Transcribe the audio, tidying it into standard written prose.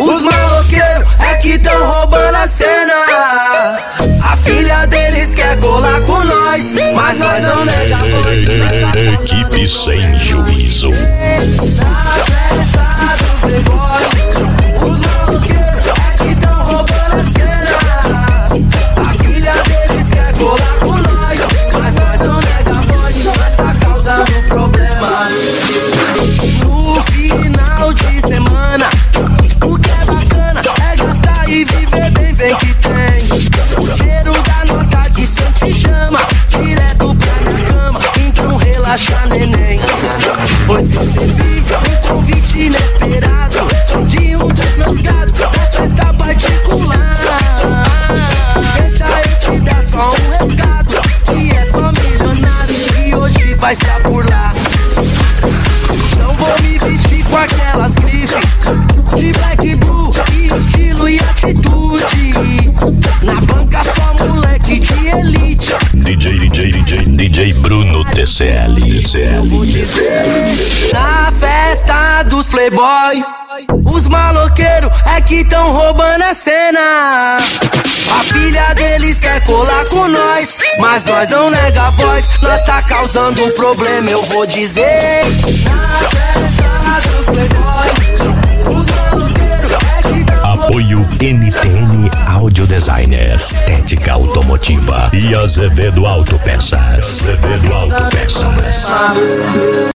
Os maloqueiros é que tão roubando a cena. A filha deles quer colar com nós, mas nós não nega voz. Equipe sem juízo. Na festa dos playboy, os maloqueiros é que tão roubando a cena. A filha deles quer colar com nós, mas nós não nega voz. Nós tá causando problema. No final de semana, o que é bacana é gastar e viver bem, vem que tem. O cheiro da nota de Santi chama direto pra minha cama, então relaxa, neném. Pois recebi um convite inesperado de um dos meus gatos da festa particular. Deixa eu te dar só um recado, que é só milionário e hoje vai estar por lá. Não vou me vestir com aquelas grifes de black blue e estilo e atitude. Na banca só moleque de elite. DJ Bruno TCL. Na festa dos playboy, os maloqueiros é que tão roubando a cena. A filha deles quer colar com nós, mas nós não nega voz. Nós tá causando um problema, eu vou dizer. Na festa dos playboy, os maloqueiros é que tão Apoio NTN Audio Designer, Estética Automotiva e Azevedo Autopeças.